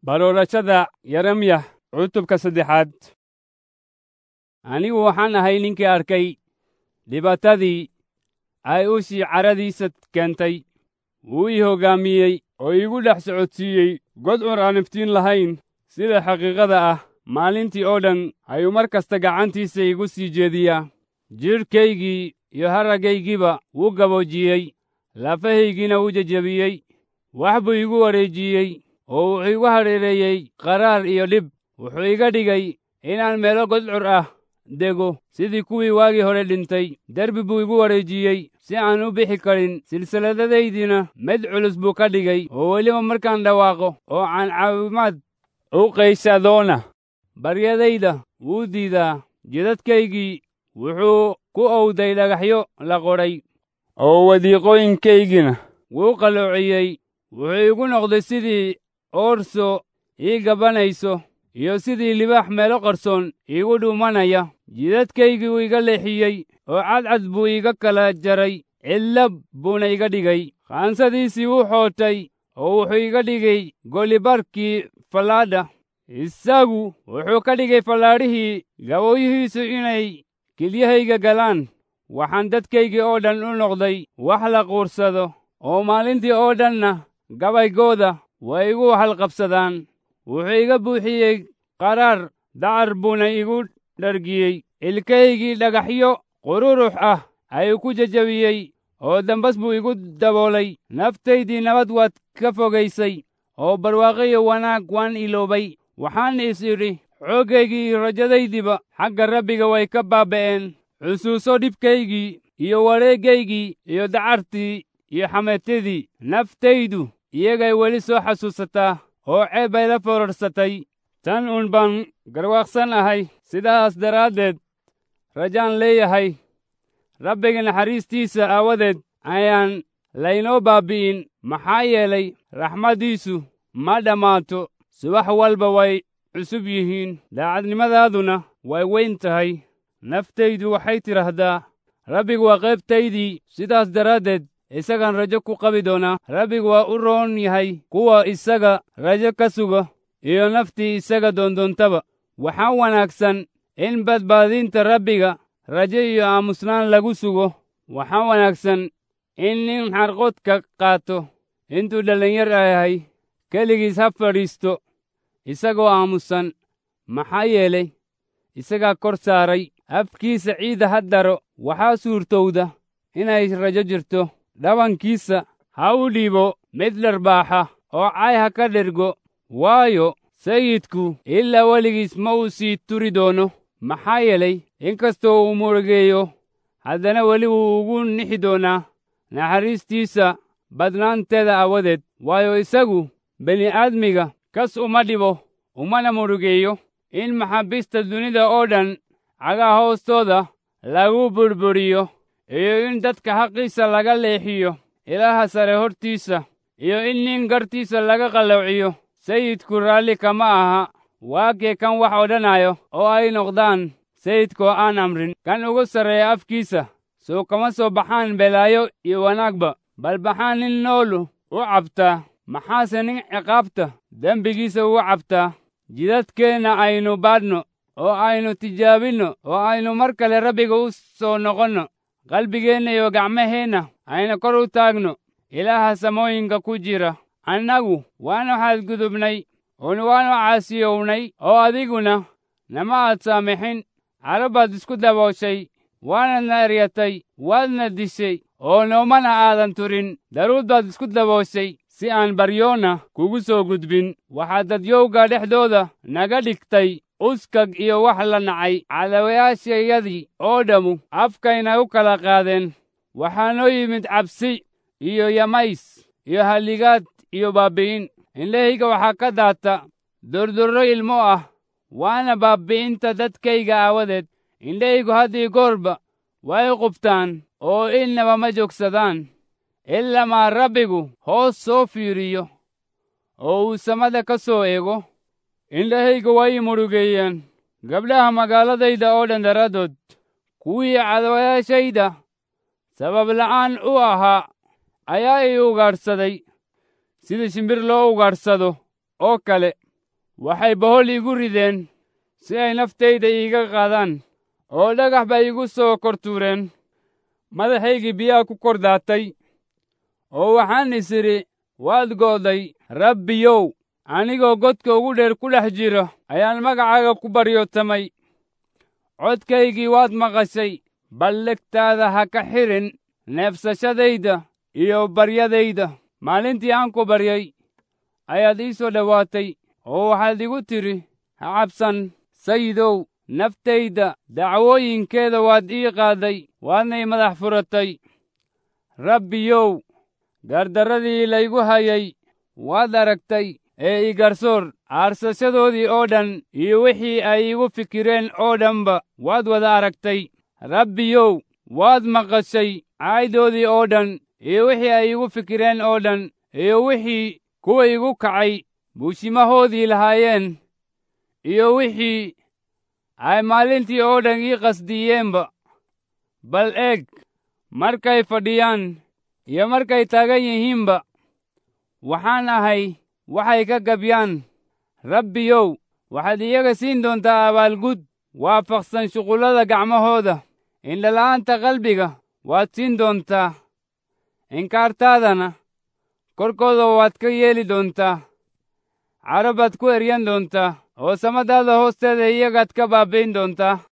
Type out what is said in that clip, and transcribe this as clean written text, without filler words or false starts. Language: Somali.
Baroorashada Yeremyah cutubka 3. Anigu waxaan ahay ninkii arkay dhibaatadii ay ushii caradiisa keentay. Wuu ii hoggaamiyey oo iigu dhex socodsiiyey godcur aan iftiin lahayn, sida xaqiiqada ah. Maalintii oo dhan ayuu mar kasta gacantiisa igu sii jeediyaa. Jidhkaygii iyo haragaygiiba wuu gaboojiyey, lafahaygiina wuu jajabiyey. Wax buu igu wareejiyey oo wuxuu igu hareereeyey qaraar iyo dhib. Wuxuu iga dhigay inaan meelo godcur ah dego, sidii kuwii waagii hore dhintay. Derbi buu igu wareejiyey si aan u bixi karin, silsilladaydiina mid culus buu ka dhigay. Oo weliba markaan dhawaaqo oo aan caawimaad u qaysadoona, baryadayda wuu diidaa. Jidadkaygii wuxuu ku owday dhagaxyo la qoray, oo wadiiqooyinkaygina wuu qalloociyey. Wuxuu igu noqday sidii oorso ii gabanayso, iyo sidii libaax meelo qarsoon iigu dhuumanaya. Jidadkaygii wuu iga leexiyey, oo cadcad buu iga kala jaray, cidla buuna iga dhigay. Qaansadiisii wuu xootay, oo wuxuu iga dhigay golibarkii fallaadha. Isagu wuxuu ka dhigay fallaadhihii gabooyihiisu inay kilyahayga galaan. Waxaan dadkaygii oo dhan u noqday wax la quursado, oo maalintii oo dhanna gabaygooda way igu halqabsadaan. Wuxuu iga buuxiyey qaraar, dacar buuna igu dhargiyey. Ilkahaygii dhagaxyo qururux ah ayuu ku jajabiyey, oo dambas buu igu daboolay. Naftaydii nabad waad ka fogaysay, oo barwaaqo iyo wanaag waan iloobay. Waxaan is idhi, xooggaygii iyo rajadaydiiba xagga Rabbiga way ka baaba'een. Xusuuso dhibkaygii iyo wareeggaygii iyo dacartii iyo xameetidii. Naftaydu iyagay weli soo xasuusataa, oo ceeb bay la foorarsatay. Tan uun baan garwaaqsan ahay, sidaas daraaddeed rajaan leeyahay. Rabbiga naxariistiisa aawadeed ayaan laynoo baabi'in, maxaa yeelay raxmaddiisu ma dhammaato. Subax walba way cusub yihiin, daacadnimadaaduna way weyn tahay. Naftaydu waxay tidhaahdaa, Rabbigu waa qaybtaydii, sidaas daraaddeed isagaan rajo ku qabi doonaa. Rabbigu waa u roon yahay kuwa isaga rajo ka suga, iyo naftii isaga doondoontaba. Waxaa wanaagsan in badbaadinta Rabbiga rajo iyo aamusnaan lagu sugo. Waxaa wanaagsan in nin xarqoodka qaato intuu dhallinyar yahay, keligiis ha fadhiisto isagoo aamusan, maxaa yeelay isagaa kor saaray. Afkiisa ciidda ha daro, waxaa suurtowda inay rajo jirto. Dhabankiisa ha u dhiibo mid dharbaaxa, oo cay ha ka dhergo, waayo sayidku ilaa weligiis ma uu sii turi doono. Maxaa yeelay inkastoo uu murugeeyo, haddana weli wuu ugu nixi doonaa naxariistiisa badnaanteeda aawadeed. Waayo isagu bini'aadmiga kas uma dhibo, umana murugeeyo, in maxaabiista dunida oo dhan cagaha hoostooda lagu burburiyo, iyo in dadka xaqiisa laga leexiyo Ilaaha sare hortiisa, iyo in nin gartiisa laga qalloociyo. Sayidku raalli kama aha. Waa kee kan wax odhanayo oo ay noqdaan sayidkoo aan amrin? Kan ugu sarreeya afkiisa soo kama soo baxaan belaayo iyo wanaagba, bal maxaa nin noolu u cabtaa? Maxaase nin ciqaabta dembigiisa ugu cabtaa? Jidadkeenna aynu baadhno, oo aynu tijaabinno, oo aynu mar kale Rabbiga u soo noqonno. Qalbigeenna iyo gacmaheenna ayna kor u taagno Ilaaha samooyinka ku jira. Annagu waannu xadgudubnay, oo waannu caasiyownay, oo adiguna nama aad saamixin. Caro baad isku dabooshay, waanadna eryatay, waadna dishay, oo noomana aadan turin. Daruud baad isku dabooshay, si aan baryoona kugu soo gudbin. Waxaad dadyowga dhexdooda naga dhigtay uskag iyo wax la nacay. Cadawayaashayadii oo dhammu afkayna u kala qaadeen. Waxaa noo yimid cabsi iyo yamays iyo halligaad iyo baabi'in. Indhahayga waxaa ka daata durdurro ilmo ah, waana baabi'inta dadkayga aawadeed. Indhahaygu had iyo goorba way qubtaan, oo ilnaba ma joogsadaan, ilamaa Rabbigu hoos soo fiiriyo, oo uu samada ka soo eego. Indhahayga way murugeeyeen gabdhaha magaaladayda oo dhan daraaddood. Kuwii cadawayaashayda sabab la'aan u ahaa ayaa ii ugaadhsaday, sida shimbir loo ugaadhsado oo kale. waxay bohol iigu rideen si ay naftayda iiga qaadaan, oo dhagax bay igu soo kor tuureen. Madaxaygii biyaha ku kor daatay, oo waxaan is idhi, waad go'day Rabbiyow. Anigoo godka ugu dheer ku dhex jira ayaan magacaaga ku baryootamay. Codkaygii waad maqashay, bal dhegtaada ha ka xirin neefsashadayda iyo baryadayda. Maalintii aan ku baryay ayaad ii soo dhowaatay, oo waxaad igu tidhi, ha cabsan sayidow. Naftayda dacwooyinkeeda waad ii qaadday, waadna ii madax furatay. Rabbiyow, gardarradii laygu hayay waad aragtay, ee ii garsoor. Aarsashadoodii oo dhan iyo wixii ay igu fikireen oo dhanba waad wada aragtay. Rabbiyow, waad maqashay caaydoodii oo dhan iyo wixii ay igu fikireen oo dhan, iyo wixii kuwa igu kacay buushimahoodii lahaayeen, iyo wixii ay maalintii oo dhan ii qasdiyeenba. Bal eeg, markay fadhiyaan iyo markay taagan yihiinba, waxaan ahay waxay ka gabyaan. Rabbiyow, waxaad iyaga siin doontaa abaalgud waafaqsan shuqullada gacmahooda. Indhala'aanta qalbiga waad siin doontaa, inkaartaadana korkooda waad ka yeeli doontaa. Cadho baad ku eryan doontaa, oo samadaada hoosteeda iyagaad ka baabi'in doontaa.